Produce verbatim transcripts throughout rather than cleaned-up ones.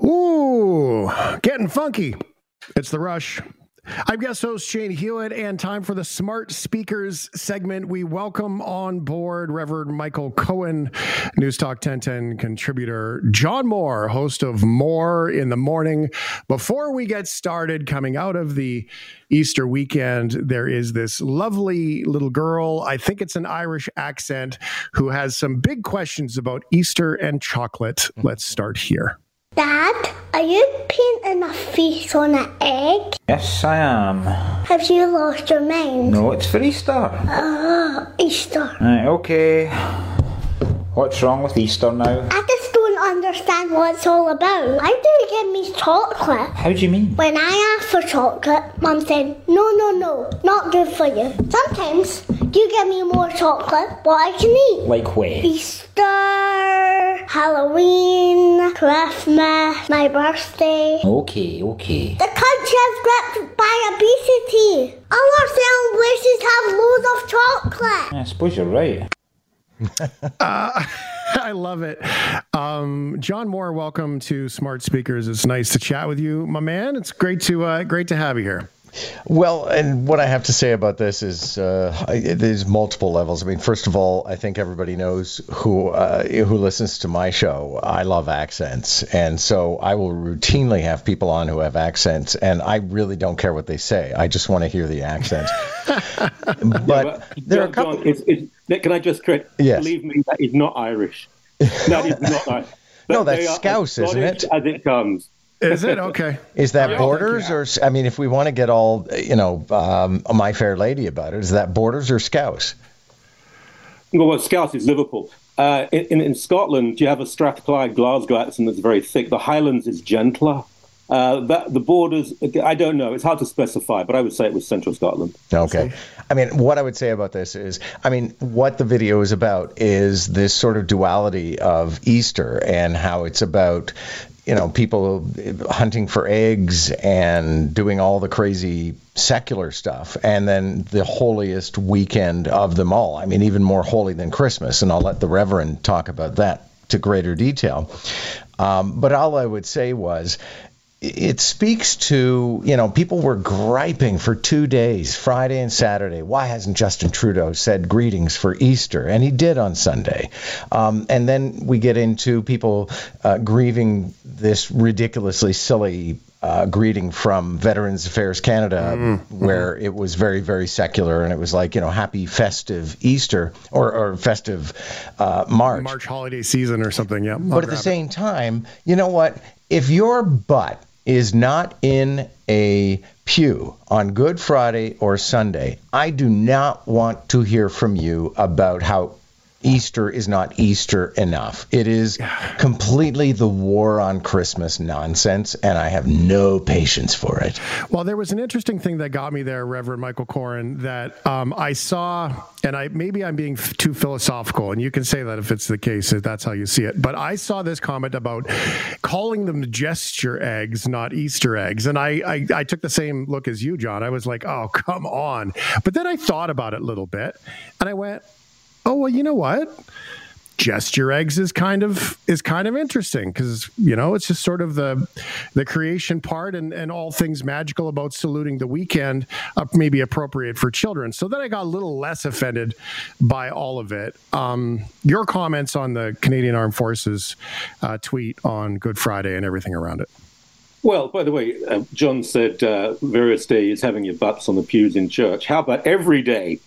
Ooh, getting funky. It's The Rush. I'm guest host Shane Hewitt, and time for the Smart Speakers segment. We welcome on board Reverend Michael Cohen, News Talk ten ten contributor, John Moore, host of More in the Morning. Before we get started, coming out of the Easter weekend, there is this lovely little girl, I think it's an Irish accent, who has some big questions about Easter and chocolate. Let's start here. Dad, are you painting a face on an egg? Yes, I am. Have you lost your mind? No, it's for Easter. Ah, Easter. Right, okay. What's wrong with Easter now? I just don't understand what it's all about. Why do you give me chocolate? How do you mean? When I asked for chocolate, Mum said, no, no, no, not good for you. Sometimes you give me more chocolate, what I can eat. Like where? Easter, Halloween, Christmas, my birthday. Okay, okay. The country is gripped by obesity. All our celebrations have loads of chocolate. I suppose you're right. uh, I love it. Um, John Moore, welcome to Smart Speakers. It's nice to chat with you, my man. It's great to uh, great to have you here. Well, and what I have to say about this is uh, there's multiple levels. I mean, first of all, I think everybody knows who uh, who listens to my show. I love accents, and so I will routinely have people on who have accents, and I really don't care what they say. I just want to hear the accents. but, yeah, but there John, are a couple. John, it's, it's, Nick, can I just correct? Yes. Believe me, that is not Irish. That is not Irish. No, that's Scouse, isn't it? As it comes. Is it? Okay. Is that Yeah, Borders or, I mean, if we want to get all, you know, um, My Fair Lady about it, is that Borders or Scouse? Well, well Scouse is Liverpool. Uh, in, in Scotland, you have a Strathclyde Glasgow accent that's very thick. The Highlands is gentler. Uh, that, the Borders, I don't know. It's hard to specify, but I would say it was Central Scotland. Okay. I mean, what I would say about this is, I mean, what the video is about is this sort of duality of Easter and how it's about, you know, people hunting for eggs and doing all the crazy secular stuff, and then the holiest weekend of them all. I mean, even more holy than Christmas, and I'll let the Reverend talk about that to greater detail. Um, but all I would say was, it speaks to, you know, people were griping for two days, Friday and Saturday. Why hasn't Justin Trudeau said greetings for Easter? And he did on Sunday. Um, and then we get into people uh, grieving this ridiculously silly uh, greeting from Veterans Affairs Canada, mm-hmm. where it was very, very secular. And it was like, you know, happy festive Easter or, or festive uh, March. March holiday season or something, yeah. I'll but at the same it. time, you know what? If your butt is not in a pew on Good Friday or Sunday, I do not want to hear from you about how Easter is not Easter enough. It is completely the war on Christmas nonsense, and I have no patience for it. Well, there was an interesting thing that got me there, Reverend Michael Cohen, that um, I saw, and I maybe I'm being f- too philosophical, and you can say that if it's the case, if that's how you see it. But I saw this comment about calling them gesture eggs, not Easter eggs. And I, I, I took the same look as you, John. I was like, oh, come on. But then I thought about it a little bit, and I went, oh, well, you know what? Gesture eggs is kind of is kind of interesting because, you know, it's just sort of the the creation part and, and all things magical about saluting the weekend, uh, maybe appropriate for children. So then I got a little less offended by all of it. Um, your comments on the Canadian Armed Forces uh, tweet on Good Friday and everything around it. Well, by the way, uh, John said uh, various days having your butts on the pews in church. How about every day,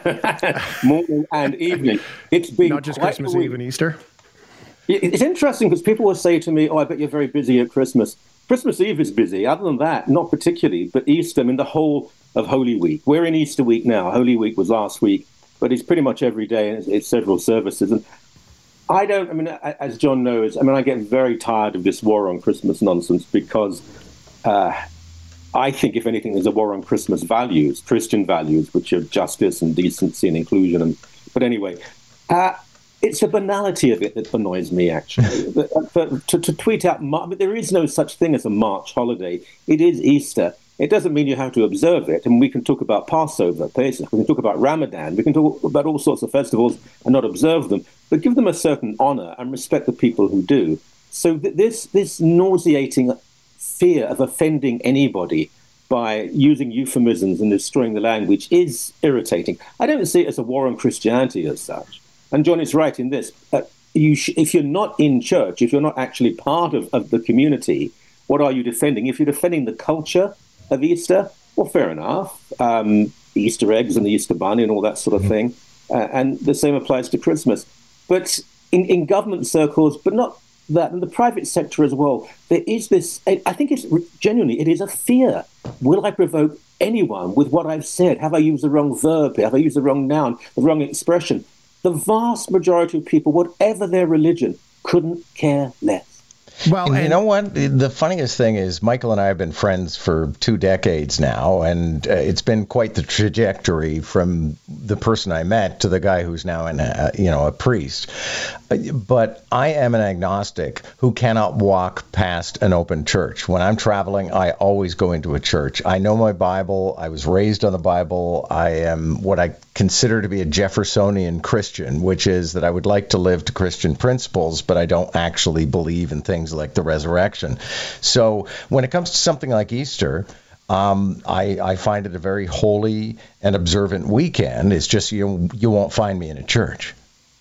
morning and evening? It's been not just Christmas Eve and Easter. It's interesting because people will say to me, "Oh, I bet you're very busy at Christmas." Christmas Eve is busy. Other than that, not particularly. But Easter, I mean, the whole of Holy Week. We're in Easter week now. Holy Week was last week, but it's pretty much every day, and it's, it's several services. And I don't, I mean, as John knows, I mean, I get very tired of this war on Christmas nonsense because uh, I think, if anything, there's a war on Christmas values, Christian values, which are justice and decency and inclusion. And But anyway, uh, it's the banality of it that annoys me, actually. to, to, to tweet out, but there is no such thing as a March holiday. It is Easter. It doesn't mean you have to observe it. And we can talk about Passover, Pesach, we can talk about Ramadan, we can talk about all sorts of festivals and not observe them, but give them a certain honor and respect the people who do. So th- this this nauseating fear of offending anybody by using euphemisms and destroying the language is irritating. I don't see it as a war on Christianity as such. And John is right in this. Uh, you sh- if you're not in church, if you're not actually part of, of the community, what are you defending? If you're defending the culture of Easter, well, fair enough. Um, Easter eggs and the Easter bunny and all that sort of thing. Uh, and the same applies to Christmas. But in, in government circles, but not that, in the private sector as well, there is this, I think it's genuinely, it is a fear. Will I provoke anyone with what I've said? Have I used the wrong verb here? Have I used the wrong noun, the wrong expression? The vast majority of people, whatever their religion, couldn't care less. Well, and, and you know what? The funniest thing is Michael and I have been friends for two decades now, and uh, it's been quite the trajectory from the person I met to the guy who's now in a, you know, a priest. But I am an agnostic who cannot walk past an open church. When I'm traveling, I always go into a church. I know my Bible. I was raised on the Bible. I am what I consider to be a Jeffersonian Christian, which is that I would like to live to Christian principles, but I don't actually believe in things like the resurrection. So when it comes to something like Easter, um, I, I find it a very holy and observant weekend. It's just you you won't find me in a church.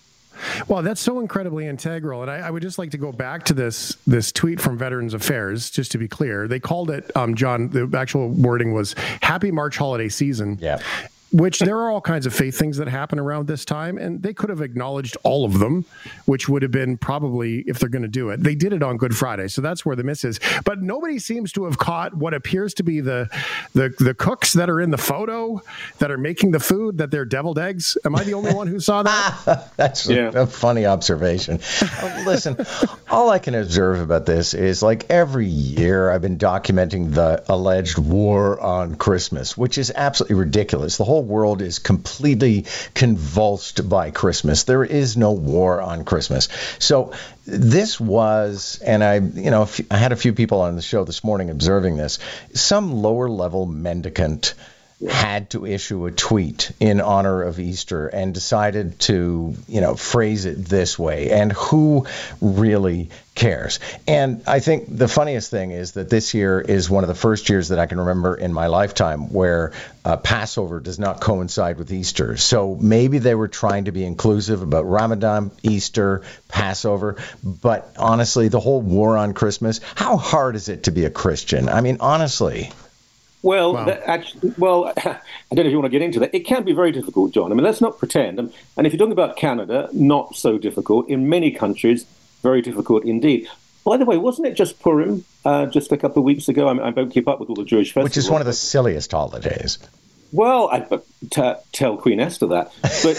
Well, that's so incredibly integral. And I, I would just like to go back to this this tweet from Veterans Affairs, just to be clear. They called it, um, John, the actual wording was Happy March Holiday Season. Yeah. Which there are all kinds of faith things that happen around this time, and they could have acknowledged all of them, which would have been probably, if they're going to do it. They did it on Good Friday, so that's where the miss is. But nobody seems to have caught what appears to be the the the cooks that are in the photo that are making the food, that they're deviled eggs. Am I the only one who saw that? That's yeah. a, a funny observation. Uh, listen, all I can observe about this is, like, every year I've been documenting the alleged war on Christmas, which is absolutely ridiculous. The whole world is completely convulsed by Christmas. There is no war on Christmas. So this was, and I, you know, I had a few people on the show this morning observing this, some lower level mendicant had to issue a tweet in honor of Easter and decided to, you know, phrase it this way. And who really cares? And I think the funniest thing is that this year is one of the first years that I can remember in my lifetime where uh, Passover does not coincide with Easter. So maybe they were trying to be inclusive about Ramadan, Easter, Passover. But honestly, the whole war on Christmas, how hard is it to be a Christian? I mean, honestly. Well, wow. that actually, well, I don't know if you want to get into that. It can be very difficult, John. I mean, let's not pretend. And if you're talking about Canada, not so difficult. In many countries, very difficult indeed. By the way, wasn't it just Purim uh, just a couple of weeks ago? I, mean, I don't keep up with all the Jewish festivals. Which is one of the silliest holidays. Well, I t- tell Queen Esther that.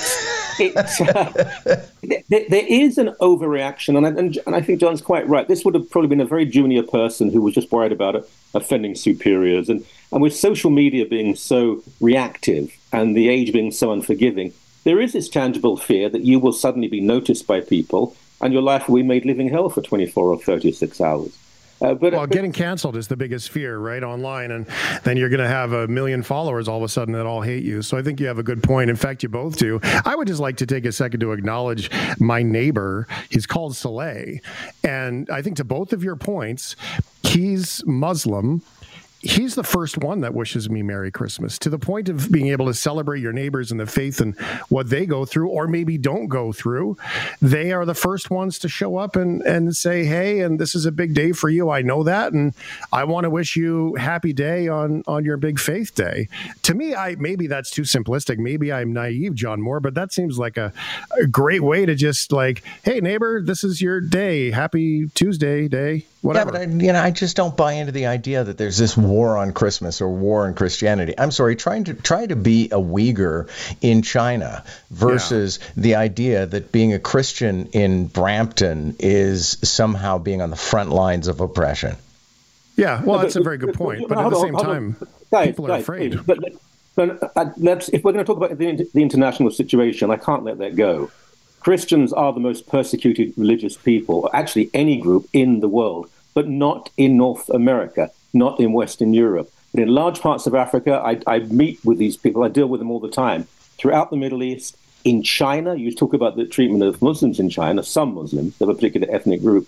But it, uh, there, there is an overreaction, and I, and, and I think John's quite right. This would have probably been a very junior person who was just worried about it, offending superiors. And, and with social media being so reactive and the age being so unforgiving, there is this tangible fear that you will suddenly be noticed by people and your life will be made living hell for twenty-four or thirty-six hours. Uh, but, well, but, getting canceled is the biggest fear, right, online, and then you're going to have a million followers all of a sudden that all hate you. So I think you have a good point. In fact, you both do. I would just like to take a second to acknowledge my neighbor. He's called Saleh, and I think to both of your points, he's Muslim. He's the first one that wishes me Merry Christmas, to the point of being able to celebrate your neighbors and the faith and what they go through or maybe don't go through. They are the first ones to show up and, and say, hey, and this is a big day for you. I know that. And I want to wish you happy day on, on your big faith day. To me, I maybe that's too simplistic. Maybe I'm naive, John Moore, but that seems like a, a great way to just like, hey, neighbor, this is your day. Happy Tuesday day. Whatever. Yeah, but I, you know, I just don't buy into the idea that there's this war on Christmas or war on Christianity. I'm sorry, trying to try to be a Uyghur in China versus yeah. the idea that being a Christian in Brampton is somehow being on the front lines of oppression. Yeah, well, no, that's but, a very good point. But, but at the same time, guys, people are guys, afraid. But, but uh, let's, if we're going to talk about the, the international situation, I can't let that go. Christians are the most persecuted religious people, actually any group in the world, but not in North America, not in Western Europe. But in large parts of Africa, I, I meet with these people, I deal with them all the time. Throughout the Middle East, in China, you talk about the treatment of Muslims in China, some Muslims of a particular ethnic group,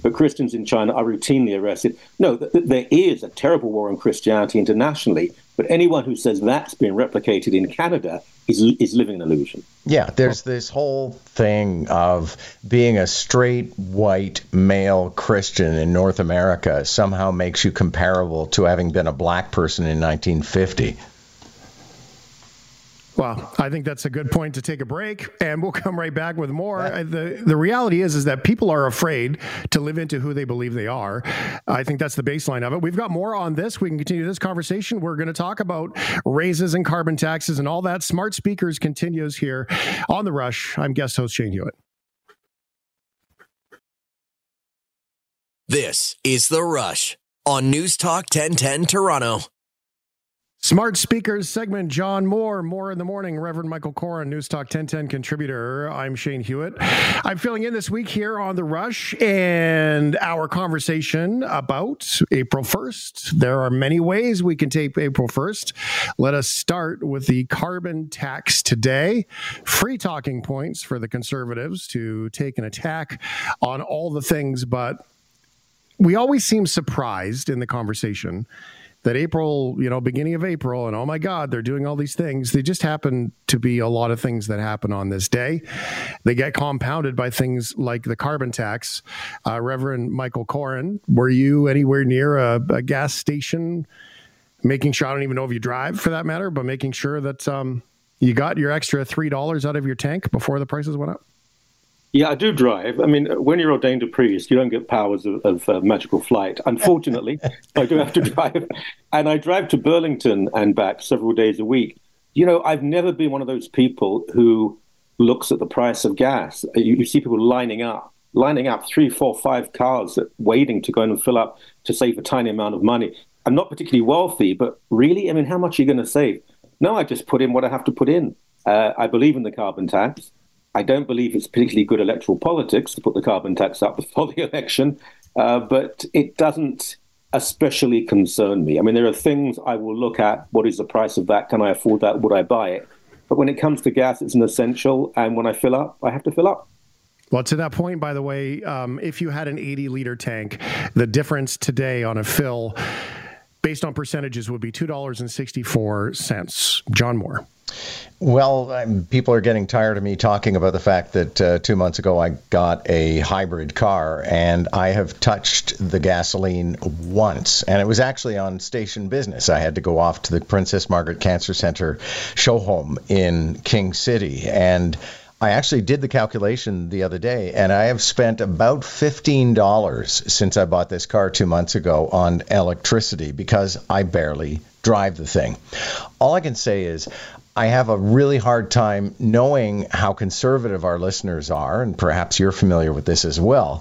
but Christians in China are routinely arrested. No, th- th- there is a terrible war on Christianity internationally, but anyone who says that's being replicated in Canada is is living an illusion. Yeah, there's this whole thing of being a straight white male Christian in North America somehow makes you comparable to having been a black person in nineteen fifty. Well, I think that's a good point to take a break, and we'll come right back with more. Yeah. The the reality is, is that people are afraid to live into who they believe they are. I think that's the baseline of it. We've got more on this. We can continue this conversation. We're going to talk about raises and carbon taxes and all that. Smart Speakers continues here on The Rush. I'm guest host Shane Hewitt. This is The Rush on News Talk ten ten Toronto. Smart Speakers segment, John Moore, More in the Morning, Reverend Michael Koren, News Talk ten ten contributor. I'm Shane Hewitt. I'm filling in this week here on The Rush, and our conversation about April first. There are many ways we can take April first. Let us start with the carbon tax today. Free talking points for the Conservatives to take an attack on all the things, but we always seem surprised in the conversation that April, you know, beginning of April, and oh my God, they're doing all these things. They just happen to be a lot of things that happen on this day. They get compounded by things like the carbon tax. Uh, Reverend Michael Koren, were you anywhere near a, a gas station making sure, I don't even know if you drive for that matter, but making sure that um, you got your extra three dollars out of your tank before the prices went up? Yeah, I do drive. I mean, when you're ordained a priest, you don't get powers of, of uh, magical flight. Unfortunately, I do have to drive. And I drive to Burlington and back several days a week. You know, I've never been one of those people who looks at the price of gas. You, you see people lining up, lining up three, four, five cars waiting to go in and fill up to save a tiny amount of money. I'm not particularly wealthy, but really, I mean, how much are you going to save? No, I just put in what I have to put in. Uh, I believe in the carbon tax. I don't believe it's particularly good electoral politics to put the carbon tax up before the election, uh, but it doesn't especially concern me. I mean, there are things I will look at. What is the price of that? Can I afford that? Would I buy it? But when it comes to gas, it's an essential. And when I fill up, I have to fill up. Well, to that point, by the way, um, if you had an eighty liter tank, the difference today on a fill based on percentages would be two dollars and sixty-four cents. John Moore. Well, um, people are getting tired of me talking about the fact that uh, two months ago I got a hybrid car, and I have touched the gasoline once, and it was actually on station business. I had to go off to the Princess Margaret Cancer Center show home in King City, and I actually did the calculation the other day, and I have spent about fifteen dollars since I bought this car two months ago on electricity because I barely drive the thing. All I can say is I have a really hard time knowing how conservative our listeners are, and perhaps you're familiar with this as well,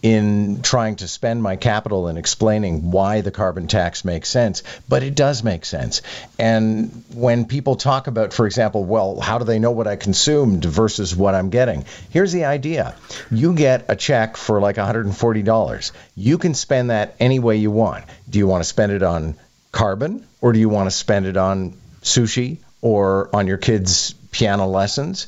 in trying to spend my capital in explaining why the carbon tax makes sense. But it does make sense. And when people talk about, for example, well, how do they know what I consumed versus what I'm getting? Here's the idea. You get a check for like one hundred forty dollars. You can spend that any way you want. Do you want to spend it on carbon, or do you want to spend it on sushi or on your kids' piano lessons?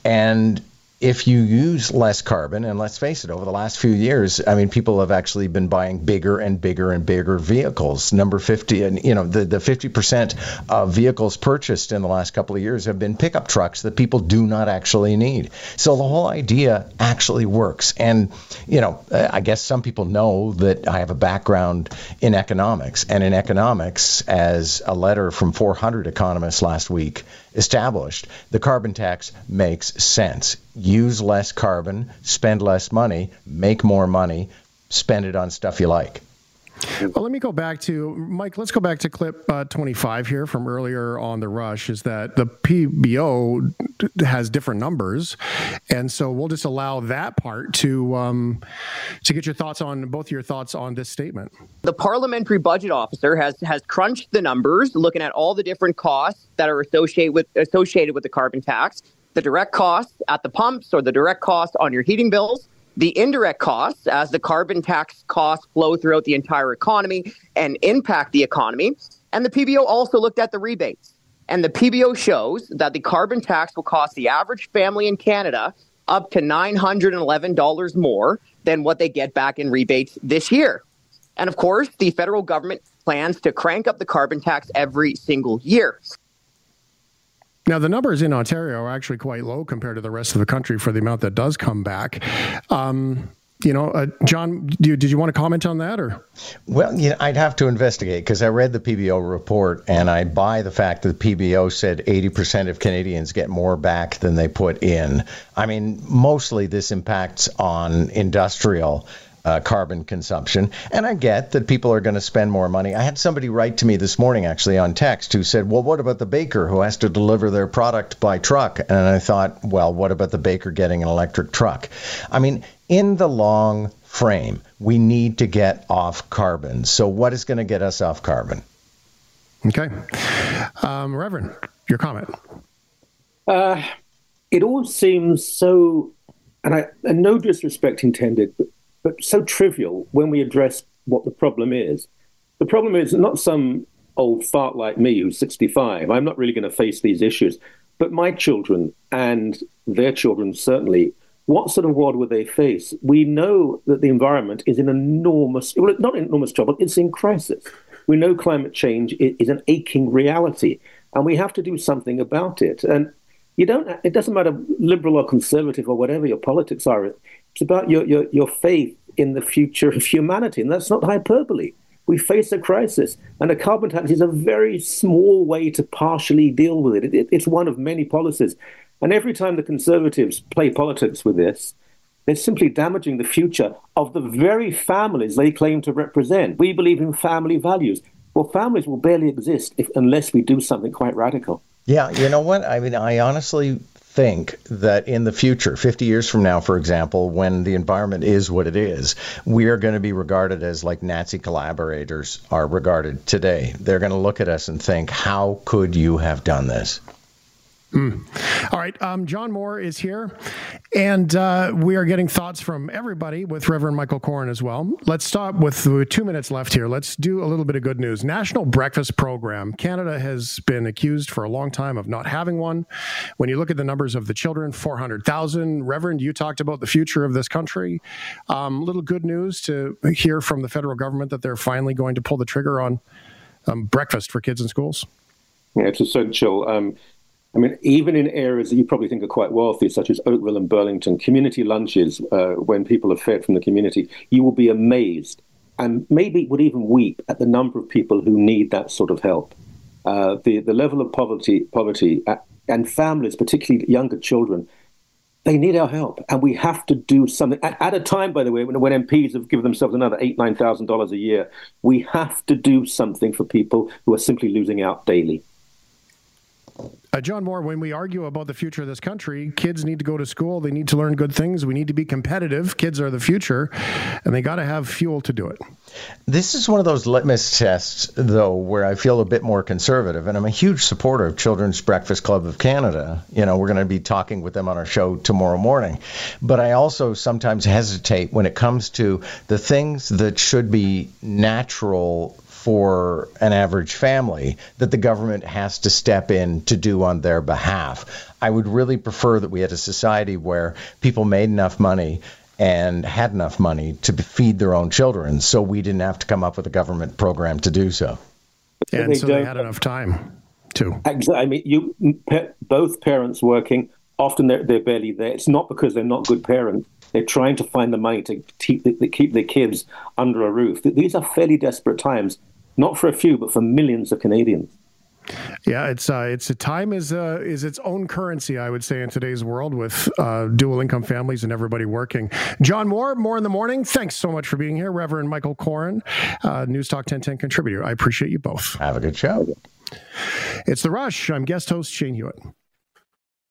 And if you use less carbon, and let's face it, over the last few years, I mean, people have actually been buying bigger and bigger and bigger vehicles. Number fifty, and you know, the, the fifty percent of vehicles purchased in the last couple of years have been pickup trucks that people do not actually need. So the whole idea actually works. And, you know, I guess some people know that I have a background in economics. And in economics, as a letter from four hundred economists last week established, the carbon tax makes sense. Use less carbon, spend less money, make more money, spend it on stuff you like. Well, let me go back to, Mike, let's go back to clip uh, twenty-five here from earlier on The Rush, is that the P B O has different numbers. And so we'll just allow that part to um, to get your thoughts on, both your thoughts on this statement. The parliamentary budget officer has has crunched the numbers, looking at all the different costs that are associated with associated with the carbon tax, the direct costs at the pumps or the direct costs on your heating bills, the indirect costs as the carbon tax costs flow throughout the entire economy and impact the economy. And the P B O also looked at the rebates. And the P B O shows that the carbon tax will cost the average family in Canada up to nine hundred eleven dollars more than what they get back in rebates this year. And of course, the federal government plans to crank up the carbon tax every single year. Now, the numbers in Ontario are actually quite low compared to the rest of the country for the amount that does come back. Um, you know, uh, John, do, did you want to comment on that? Or? Well, you know, I'd have to investigate because I read the P B O report and I buy the fact that the P B O said eighty percent of Canadians get more back than they put in. I mean, mostly this impacts on industrial Uh, carbon consumption. And I get that people are going to spend more money. I had somebody write to me this morning, actually, on text who said, well, what about the baker who has to deliver their product by truck? And I thought, well, what about the baker getting an electric truck? I mean, in the long frame, we need to get off carbon. So what is going to get us off carbon? Okay. Um, Reverend, your comment. Uh, it all seems so, and, I, and no disrespect intended, but but so trivial when we address what the problem is. The problem is not some old fart like me who's sixty-five. I'm not really going to face these issues. But my children and their children, certainly, what sort of world would they face? We know that the environment is in enormous, well, not in enormous trouble, it's in crisis. We know climate change is an aching reality, and we have to do something about it. And you don't, it doesn't matter liberal or conservative or whatever your politics are. It's about your, your, your faith in the future of humanity, and that's not hyperbole. We face a crisis, and a carbon tax is a very small way to partially deal with it. It, it. It's one of many policies. And every time the Conservatives play politics with this, they're simply damaging the future of the very families they claim to represent. We believe in family values. Well, families will barely exist if, unless we do something quite radical. Yeah, you know what? I mean, I honestly think that in the future, fifty years from now, for example, when the environment is what it is, we are going to be regarded as like Nazi collaborators are regarded today. They're going to look at us and think, how could you have done this? Mm. All right. Um, John Moore is here, and uh, we are getting thoughts from everybody with Reverend Michael Coren as well. Let's stop with uh, two minutes left here. Let's do a little bit of good news. National Breakfast Program. Canada has been accused for a long time of not having one. When you look at the numbers of the children, four hundred thousand. Reverend, you talked about the future of this country. Um, little good news to hear from the federal government that they're finally going to pull the trigger on um, breakfast for kids in schools. Yeah, it's essential. Um, I mean, even in areas that you probably think are quite wealthy, such as Oakville and Burlington, community lunches, uh, when people are fed from the community, you will be amazed and maybe would even weep at the number of people who need that sort of help. Uh, the, the level of poverty, poverty uh, and families, particularly younger children, they need our help, and we have to do something. At, at a time, by the way, when, when M Ps have given themselves another eight, nine thousand dollars a year, we have to do something for people who are simply losing out daily. Uh, John Moore, when we argue about the future of this country, kids need to go to school. They need to learn good things. We need to be competitive. Kids are the future, and they got to have fuel to do it. This is one of those litmus tests, though, where I feel a bit more conservative, and I'm a huge supporter of Children's Breakfast Club of Canada. You know, we're going to be talking with them on our show tomorrow morning. But I also sometimes hesitate when it comes to the things that should be natural for an average family that the government has to step in to do on their behalf. I would really prefer that we had a society where people made enough money and had enough money to feed their own children, so we didn't have to come up with a government program to do so. And so they had enough time, too. Exactly. I mean, you both parents working, often they're, they're barely there. It's not because they're not good parents. They're trying to find the money to keep, to keep their kids under a roof. These are fairly desperate times, not for a few, but for millions of Canadians. Yeah, it's uh, it's a time is uh, is its own currency, I would say, in today's world with uh, dual income families and everybody working. John Moore, More in the Morning. Thanks so much for being here, Reverend Michael Coren, uh, News Talk ten ten contributor. I appreciate you both. Have a good show. It's The Rush. I'm guest host Shane Hewitt.